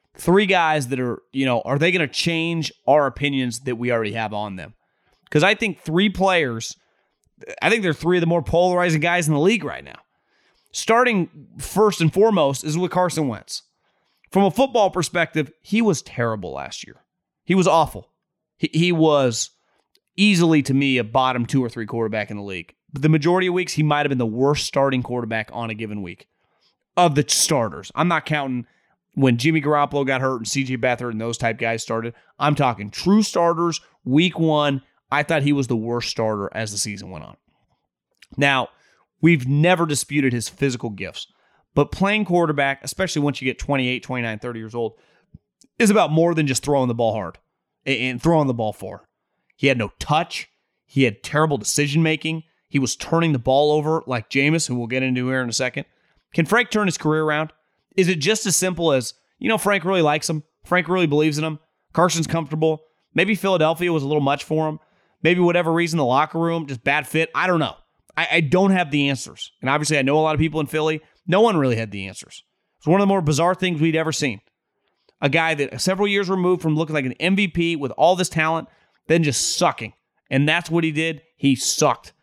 3 guys that are they going to change our opinions that we already have on them? Because I think 3 players, I think they're 3 of the more polarizing guys in the league right now. Starting first and foremost is with Carson Wentz. From a football perspective, he was terrible last year. He was awful. He was easily, to me, a bottom 2 or 3 quarterback in the league. But the majority of weeks, he might have been the worst starting quarterback on a given week of the starters. I'm not counting when Jimmy Garoppolo got hurt and C.J. Beathard and those type guys started. I'm talking true starters. Week 1, I thought he was the worst starter as the season went on. Now, we've never disputed his physical gifts, but playing quarterback, especially once you get 28, 29, 30 years old, is about more than just throwing the ball hard and throwing the ball far. He had no touch. He had terrible decision-making. He was turning the ball over like Jameis, who we'll get into here in a second. Can Frank turn his career around? Is it just as simple as, Frank really likes him. Frank really believes in him. Carson's comfortable. Maybe Philadelphia was a little much for him. Maybe whatever reason, the locker room, just bad fit. I don't know. I don't have the answers. And obviously, I know a lot of people in Philly. No one really had the answers. It's one of the more bizarre things we'd ever seen. A guy that several years removed from looking like an MVP with all this talent, then just sucking. And that's what he did. He sucked.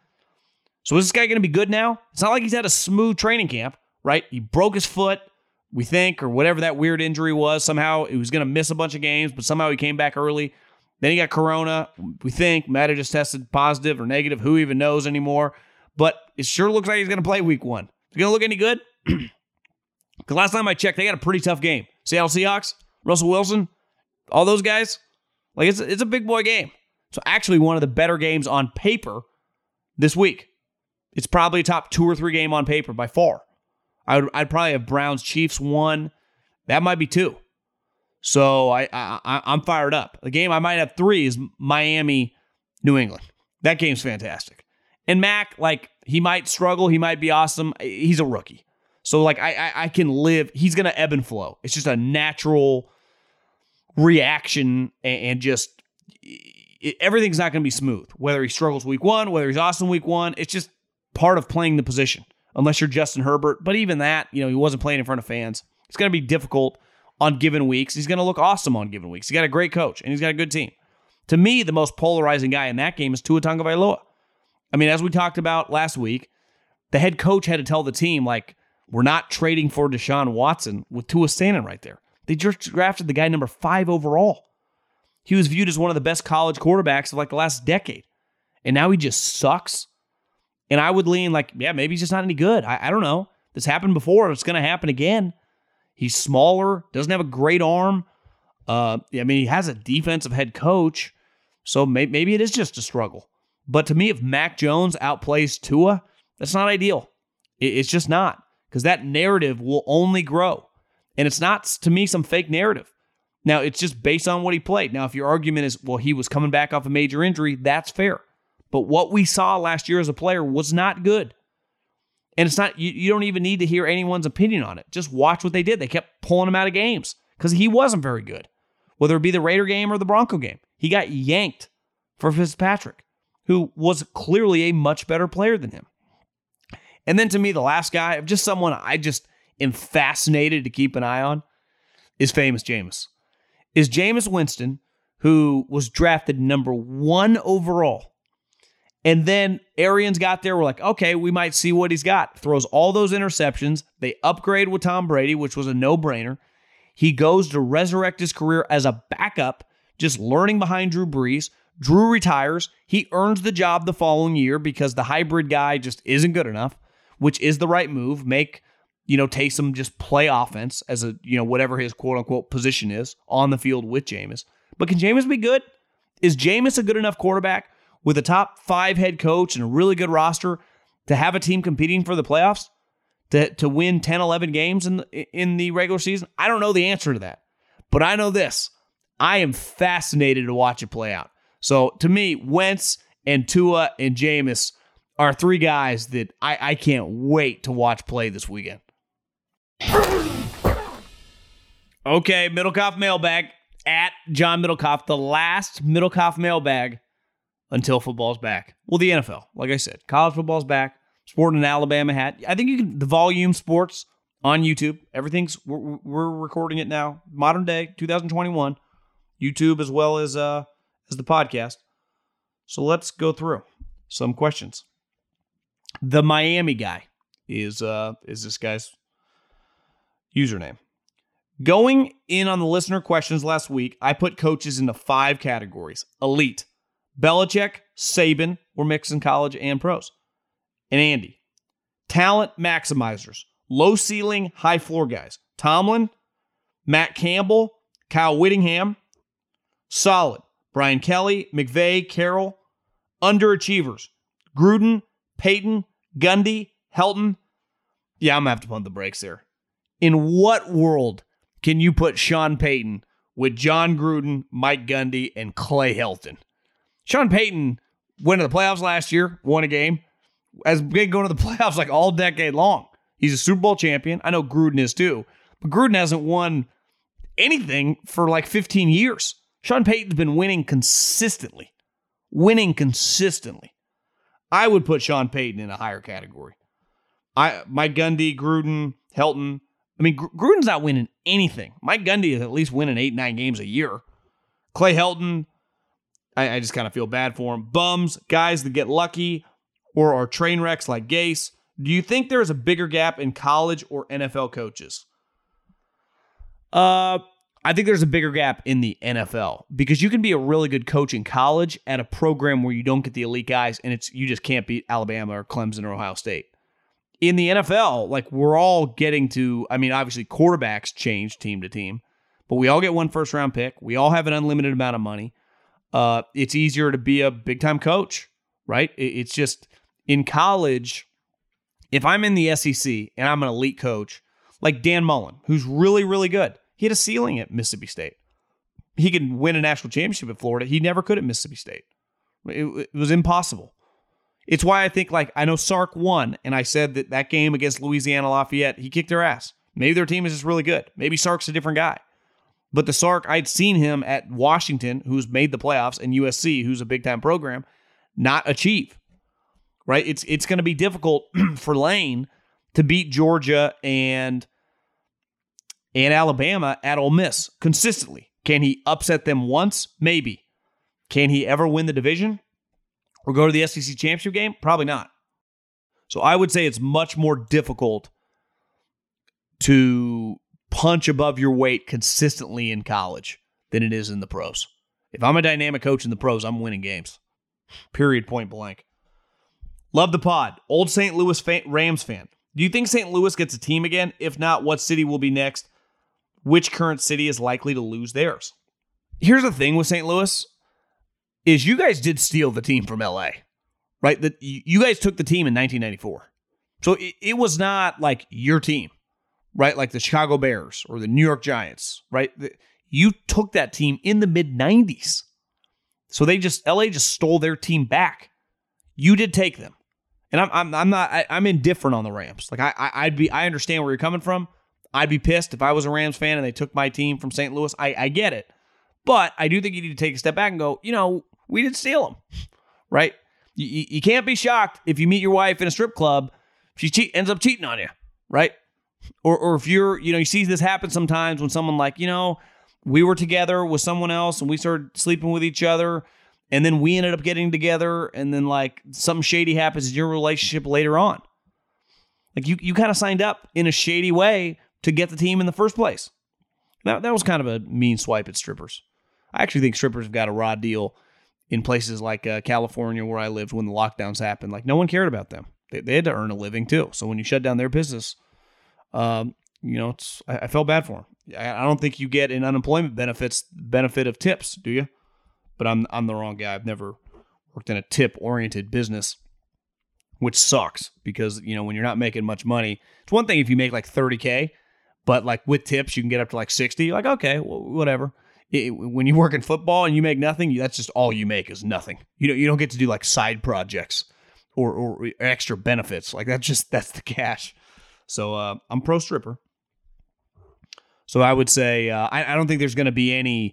So is this guy going to be good now? It's not like he's had a smooth training camp, right? He broke his foot, we think, or whatever that weird injury was. Somehow he was going to miss a bunch of games, but somehow he came back early. Then he got corona. We think might have just tested positive or negative. Who even knows anymore? But it sure looks like he's going to play week 1. Is he going to look any good? Because last time I checked, they got a pretty tough game. Seattle Seahawks, Russell Wilson, all those guys. Like it's a big boy game. So actually one of the better games on paper this week. It's probably a top 2 or 3 game on paper by far. I'd probably have Browns Chiefs 1. That might be 2. So I'm fired up. The game I might have 3 is Miami, New England. That game's fantastic. And Mac, he might struggle. He might be awesome. He's a rookie. So I can live. He's going to ebb and flow. It's just a natural reaction and just everything's not going to be smooth. Whether he struggles week 1, whether he's awesome week 1, it's just part of playing the position. Unless you're Justin Herbert. But even that, he wasn't playing in front of fans. It's going to be difficult on given weeks. He's going to look awesome on given weeks. He's got a great coach, and he's got a good team. To me, the most polarizing guy in that game is Tua Tagovailoa. I mean, as we talked about last week, the head coach had to tell the team, we're not trading for Deshaun Watson with Tua standing right there. They just drafted the guy number 5 overall. He was viewed as one of the best college quarterbacks of the last decade. And now he just sucks. And I would lean maybe he's just not any good. I don't know. This happened before. It's going to happen again.
He's smaller, doesn't have a great arm. He has a defensive head coach, so maybe it is just a struggle. But to me, if Mac Jones outplays Tua, that's not ideal. It's just not, because that narrative will only grow. And it's not, to me, some fake narrative. Now, it's just based on what he played. Now, if your argument is, well, he was coming back off a major injury, that's fair. But what we saw last year as a player was not good. And it's not, you don't even need to hear anyone's opinion on it. Just watch what they did. They kept pulling him out of games because he wasn't very good. Whether it be the Raider game or the Bronco game, he got yanked for Fitzpatrick, who was clearly a much better player than him. And then to me, the last guy, just someone I just am fascinated to keep an eye on, is famous Jameis. Is Jameis Winston, who was drafted number 1 overall. And then Arians got there. We're like, okay, we might see what he's got. Throws all those interceptions. They upgrade with Tom Brady, which was a no-brainer. He goes to resurrect his career as a backup, just learning behind Drew Brees. Drew retires. He earns the job the following year because the hybrid guy just isn't good enough, which is the right move. Make, Taysom just play offense as a, whatever his quote-unquote position is on the field with Jameis. But can Jameis be good? Is Jameis a good enough quarterback with a top 5 head coach and a really good roster to have a team competing for the playoffs? To win 10, 11 games in the regular season? I don't know the answer to that. But I know this. I am fascinated to watch it play out. So to me, Wentz and Tua and Jameis are 3 guys that I can't wait to watch play this weekend. Okay, Middlecoff mailbag at John Middlecoff. The last Middlecoff mailbag until football's back. Well, the NFL, like I said, college football's back. Sporting an Alabama hat. I think you can, the Volume Sports on YouTube. We're recording it now. Modern day, 2021. YouTube as well as the podcast. So let's go through some questions. The Miami guy is this guy's username. Going in on the listener questions last week, I put coaches into 5 categories. Elite. Belichick, Saban, we're mixing college and pros. And Andy. Talent maximizers. Low ceiling, high floor guys. Tomlin, Matt Campbell, Kyle Whittingham. Solid. Brian Kelly, McVay, Carroll. Underachievers. Gruden, Peyton, Gundy, Helton. Yeah, I'm going to have to pump the brakes there. In what world can you put Sean Payton with John Gruden, Mike Gundy, and Clay Helton? Sean Payton went to the playoffs last year, won a game. Has been going to the playoffs like all decade long. He's a Super Bowl champion. I know Gruden is too. But Gruden hasn't won anything for like 15 years. Sean Payton's been winning consistently. I would put Sean Payton in a higher category. Mike Gundy, Gruden, Helton. I mean, Gruden's not winning anything. Mike Gundy is at least winning 8-9 games a year. Clay Helton, I just kind of feel bad for him. Bums, guys that get lucky or are train wrecks like Gase. Do you think there's a bigger gap in college or NFL coaches? I think there's a bigger gap in the NFL because you can be a really good coach in college at a program where you don't get the elite guys and you just can't beat Alabama or Clemson or Ohio State. In the NFL, like we're all getting to, obviously quarterbacks change team to team, but we all get 1 first-round pick. We all have an unlimited amount of money. It's easier to be a big-time coach, right? It's just in college, if I'm in the SEC and I'm an elite coach, like Dan Mullen, who's really, really good. He had a ceiling at Mississippi State. He could win a national championship at Florida. He never could at Mississippi State. It was impossible. It's why I think, I know Sark won, and I said that game against Louisiana Lafayette, he kicked their ass. Maybe their team is just really good. Maybe Sark's a different guy. But the Sark, I'd seen him at Washington, who's made the playoffs, and USC, who's a big-time program, not achieve. Right? It's going to be difficult for Lane to beat Georgia and Alabama at Ole Miss consistently. Can he upset them once? Maybe. Can he ever win the division or go to the SEC championship game? Probably not. So I would say it's much more difficult to punch above your weight consistently in college than it is in the pros. If I'm a dynamic coach in the pros, I'm winning games. Period, point blank. Love the pod. Old St. Louis Rams fan. Do you think St. Louis gets a team again? If not, what city will be next? which current city is likely to lose theirs. Here's the thing with St. Louis is you guys did steal the team from LA, right? That you guys took the team in 1994. So it was not like your team, right? Like the Chicago Bears or the New York Giants, right? You took that team in the mid-90s. So LA just stole their team back. You did take them. And I'm indifferent on the Rams. Like I understand where you're coming from. I'd be pissed if I was a Rams fan and they took my team from St. Louis. I get it. But I do think you need to take a step back and go, we didn't steal them, right? You can't be shocked if you meet your wife in a strip club, she ends up cheating on you, right? Or if you see this happen sometimes when someone like, we were together with someone else and we started sleeping with each other and then we ended up getting together and then like something shady happens in your relationship later on. Like you kind of signed up in a shady way to get the team in the first place. Now, that was kind of a mean swipe at strippers. I actually think strippers have got a raw deal in places like California where I lived when the lockdowns happened. Like no one cared about them. They had to earn a living too. So when you shut down their business, I felt bad for them. I don't think you get in unemployment benefit of tips, do you? But I'm the wrong guy. I've never worked in a tip-oriented business, which sucks because, when you're not making much money, it's one thing if you make like $30K, but like with tips, you can get up to like 60. You're like, okay, well, whatever. When you work in football and you make nothing, that's just all you make is nothing. You don't get to do like side projects or extra benefits. Like that's the cash. So I'm pro stripper. So I would say I don't think there's going to be any.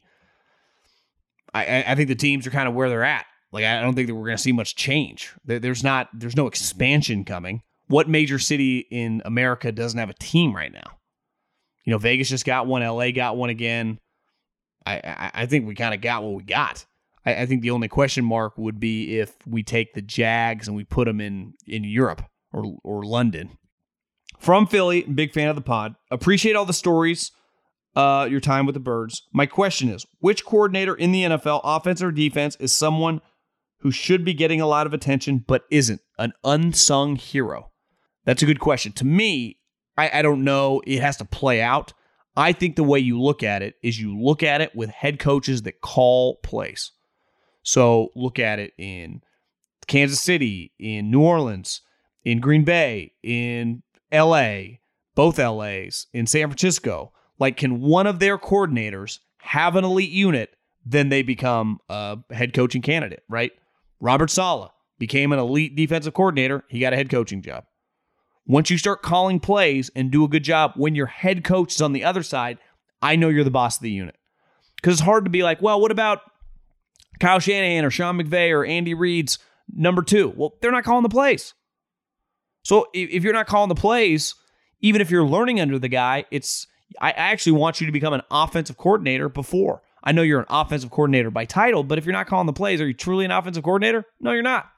I think the teams are kind of where they're at. Like I don't think that we're going to see much change. There's no expansion coming. What major city in America doesn't have a team right now? Vegas just got one. LA got one again. I think we kind of got what we got. I think the only question mark would be if we take the Jags and we put them in Europe or London. From Philly, big fan of the pod. Appreciate all the stories, your time with the Birds. My question is, which coordinator in the NFL, offense or defense, is someone who should be getting a lot of attention but isn't, an unsung hero? That's a good question. To me, I don't know. It has to play out. I think the way you look at it is you look at it with head coaches that call plays. So look at it in Kansas City, in New Orleans, in Green Bay, in LA, both LAs, in San Francisco. Like, can one of their coordinators have an elite unit, then they become a head coaching candidate, right? Robert Saleh became an elite defensive coordinator. He got a head coaching job. Once you start calling plays and do a good job, when your head coach is on the other side, I know you're the boss of the unit. Because it's hard to be like, well, what about Kyle Shanahan or Sean McVay or Andy Reid's number two? Well, they're not calling the plays. So if you're not calling the plays, even if you're learning under the guy, I actually want you to become an offensive coordinator before. I know you're an offensive coordinator by title, but if you're not calling the plays, are you truly an offensive coordinator? No, you're not.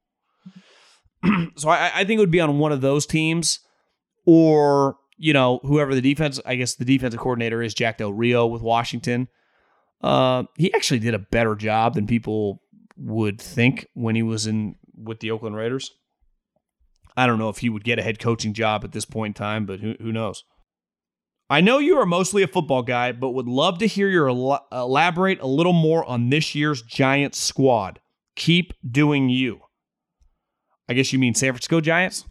So I think it would be on one of those teams or, whoever the defense, I guess the defensive coordinator is, Jack Del Rio with Washington. He actually did a better job than people would think when he was with the Oakland Raiders. I don't know if he would get a head coaching job at this point in time, but who knows? I know you are mostly a football guy, but would love to hear you elaborate a little more on this year's Giants squad. Keep doing you. I guess you mean San Francisco Giants?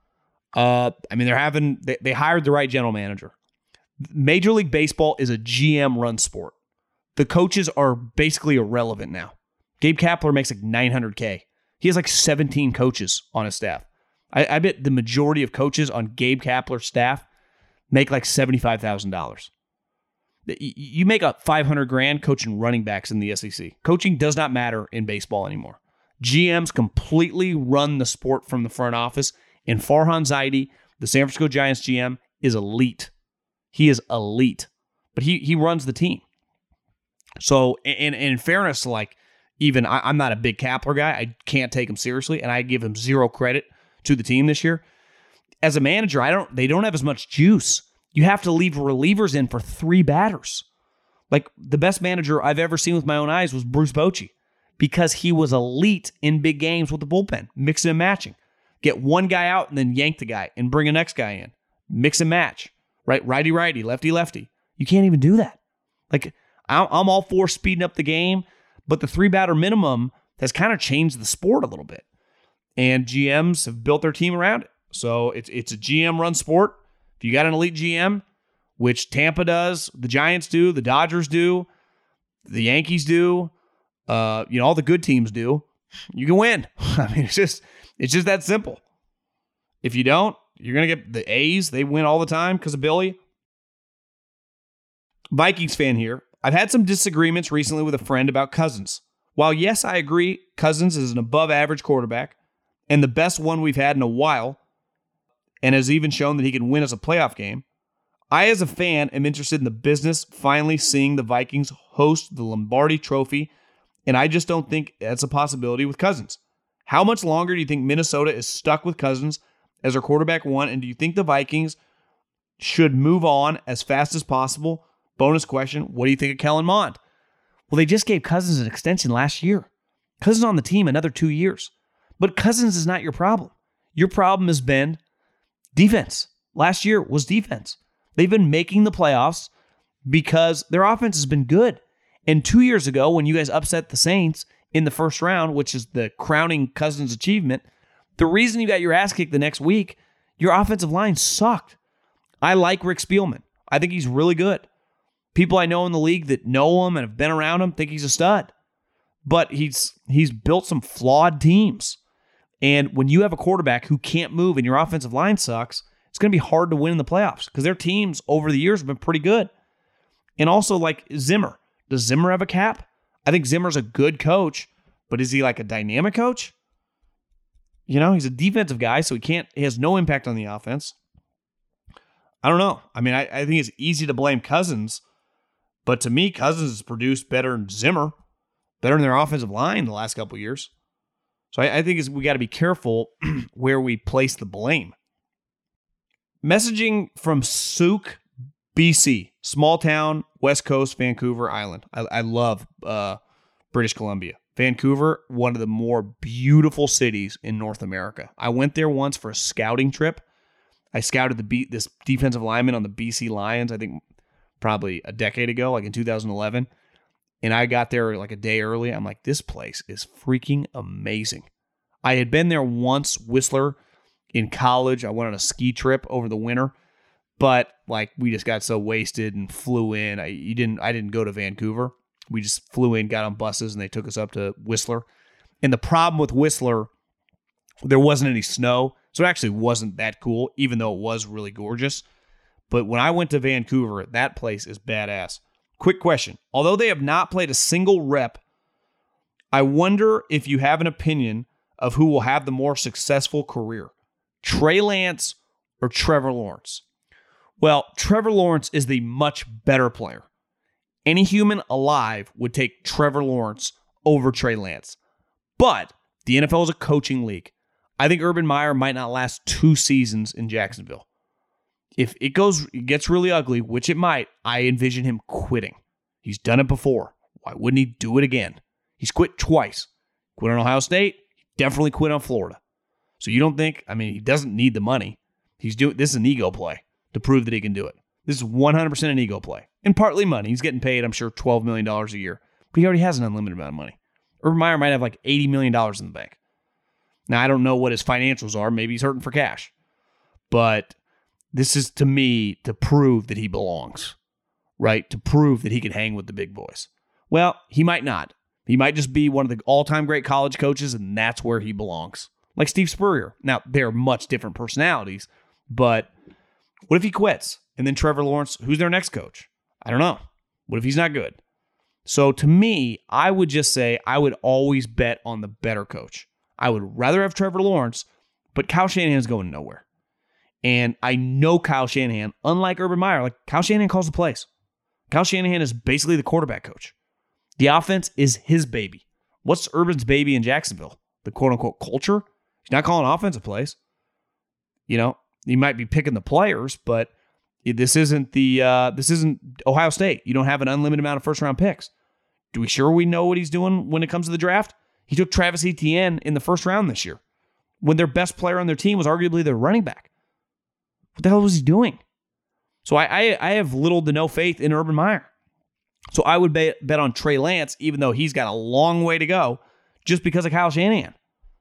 They hired the right general manager. Major League Baseball is a GM-run sport. The coaches are basically irrelevant now. Gabe Kapler makes like $900K. He has like 17 coaches on his staff. I bet the majority of coaches on Gabe Kapler's staff make like $75,000. You make up $500,000 coaching running backs in the SEC. Coaching does not matter in baseball anymore. GMs completely run the sport from the front office, and Farhan Zaidi, the San Francisco Giants GM, is elite. He is elite, but he runs the team. So, and in fairness, like even I'm not a big Kapler guy. I can't take him seriously, and I give him zero credit to the team this year. As a manager, they don't have as much juice. You have to leave relievers in for 3 batters. Like the best manager I've ever seen with my own eyes was Bruce Bochy, because he was elite in big games with the bullpen, mixing and matching. Get one guy out and then yank the guy and bring a next guy in. Mix and match, right? Righty-righty, lefty-lefty. You can't even do that. Like, I'm all for speeding up the game, but the 3-batter minimum has kind of changed the sport a little bit. And GMs have built their team around it. So it's a GM-run sport. If you got an elite GM, which Tampa does, the Giants do, the Dodgers do, the Yankees do, all the good teams do, you can win. I mean, it's just that simple. If you don't, you're going to get the A's. They win all the time because of Billy. Vikings fan here. I've had some disagreements recently with a friend about Cousins. While yes, I agree Cousins is an above-average quarterback and the best one we've had in a while, and has even shown that he can win us a playoff game, I, as a fan, am interested in the business finally seeing the Vikings host the Lombardi Trophy, and I just don't think that's a possibility with Cousins. How much longer do you think Minnesota is stuck with Cousins as their quarterback one, and do you think the Vikings should move on as fast as possible? Bonus question, what do you think of Kellen Mond? Well, they just gave Cousins an extension last year. Cousins on the team another 2 years. But Cousins is not your problem. Your problem has been defense. Last year was defense. They've been making the playoffs because their offense has been good. And 2 years ago, when you guys upset the Saints in the first round, which is the crowning Cousins achievement, the reason you got your ass kicked the next week, your offensive line sucked. I like Rick Spielman. I think he's really good. People I know in the league that know him and have been around him think he's a stud. But he's built some flawed teams. And when you have a quarterback who can't move and your offensive line sucks, it's going to be hard to win in the playoffs because their teams over the years have been pretty good. And also, like Zimmer. Does Zimmer have a cap? I think Zimmer's a good coach, but is he like a dynamic coach? He's a defensive guy, so he has no impact on the offense. I don't know. I mean, I think it's easy to blame Cousins, but to me, Cousins has produced better than Zimmer, better than their offensive line the last couple of years. So I think we got to be careful where we place the blame. Messaging from Souk, BC, small town, West Coast, Vancouver Island. I love British Columbia. Vancouver, one of the more beautiful cities in North America. I went there once for a scouting trip. I scouted this defensive lineman on the BC Lions, I think probably a decade ago, like in 2011. And I got there like a day early. I'm like, this place is freaking amazing. I had been there once, Whistler, in college. I went on a ski trip over the winter, but like we just got so wasted and flew in. I didn't go to Vancouver. We just flew in, got on buses, and they took us up to Whistler. And the problem with Whistler, there wasn't any snow, so it actually wasn't that cool, even though it was really gorgeous. But when I went to Vancouver, that place is badass. Quick question. Although they have not played a single rep, I wonder if you have an opinion of who will have the more successful career, Trey Lance or Trevor Lawrence. Well, Trevor Lawrence is the much better player. Any human alive would take Trevor Lawrence over Trey Lance. But the NFL is a coaching league. I think Urban Meyer might not last 2 seasons in Jacksonville. If it gets really ugly, which it might, I envision him quitting. He's done it before. Why wouldn't he do it again? He's quit twice. Quit on Ohio State. He definitely quit on Florida. So you don't think, he doesn't need the money. This is an ego play to prove that he can do it. This is 100% an ego play. And partly money. He's getting paid, I'm sure, $12 million a year. But he already has an unlimited amount of money. Urban Meyer might have like $80 million in the bank. Now, I don't know what his financials are. Maybe he's hurting for cash. But this is, to me, to prove that he belongs, right? To prove that he can hang with the big boys. Well, he might not. He might just be one of the all-time great college coaches, and that's where he belongs. Like Steve Spurrier. Now, they're much different personalities, but what if he quits? And then Trevor Lawrence, who's their next coach? I don't know. What if he's not good? So to me, I would just say I would always bet on the better coach. I would rather have Trevor Lawrence, but Kyle Shanahan's going nowhere. And I know Kyle Shanahan, unlike Urban Meyer, like Kyle Shanahan calls the plays. Kyle Shanahan is basically the quarterback coach. The offense is his baby. What's Urban's baby in Jacksonville? The quote-unquote culture? He's not calling offensive plays. He might be picking the players, but this isn't Ohio State. You don't have an unlimited amount of first-round picks. Do we know what he's doing when it comes to the draft? He took Travis Etienne in the first round this year when their best player on their team was arguably their running back. What the hell was he doing? So I have little to no faith in Urban Meyer. So I would bet on Trey Lance, even though he's got a long way to go, just because of Kyle Shanahan.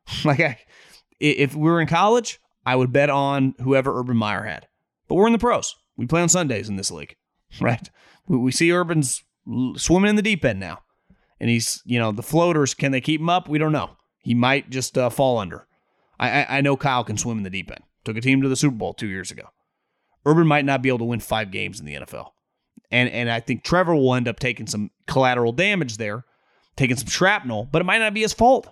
If we were in college, I would bet on whoever Urban Meyer had. But we're in the pros. We play on Sundays in this league, right? We see Urban's swimming in the deep end now. And he's, the floaters, can they keep him up? We don't know. He might just fall under. I know Kyle can swim in the deep end. Took a team to the Super Bowl 2 years ago. Urban might not be able to win 5 games in the NFL. And I think Trevor will end up taking some collateral damage there, taking some shrapnel, but it might not be his fault.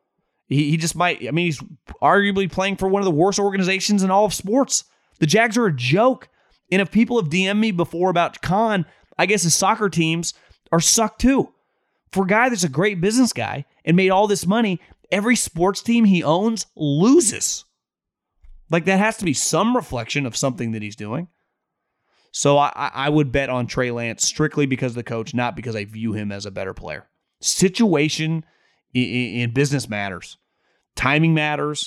He just might. He's arguably playing for one of the worst organizations in all of sports. The Jags are a joke. And if people have DM'd me before about Khan, I guess his soccer teams are sucked too. For a guy that's a great business guy and made all this money, every sports team he owns loses. That has to be some reflection of something that he's doing. So I would bet on Trey Lance strictly because of the coach, not because I view him as a better player. Situation in business matters. Timing matters.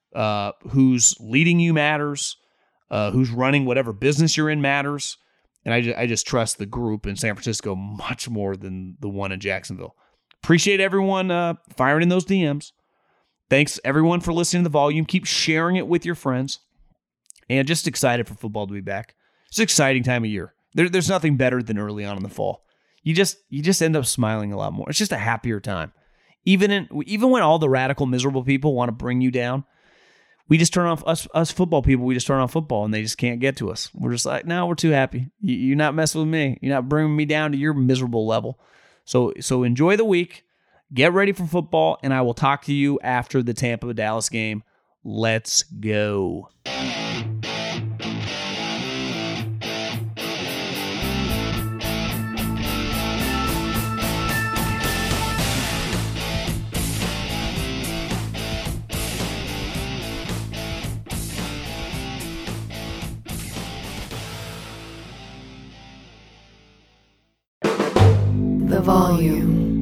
Who's leading you matters. Who's running whatever business you're in matters. And I just trust the group in San Francisco much more than the one in Jacksonville. Appreciate everyone firing in those DMs. Thanks, everyone, for listening to The Volume. Keep sharing it with your friends. And just excited for football to be back. It's an exciting time of year. There's nothing better than early on in the fall. You just end up smiling a lot more. It's just a happier time. Even when all the radical, miserable people want to bring you down, we just turn off us football people. We just turn off football, and they just can't get to us. We're just like, no, we're too happy. You're not messing with me. You're not bringing me down to your miserable level. So enjoy the week. Get ready for football, and I will talk to you after the Tampa-Dallas game. Let's go.
The Volume.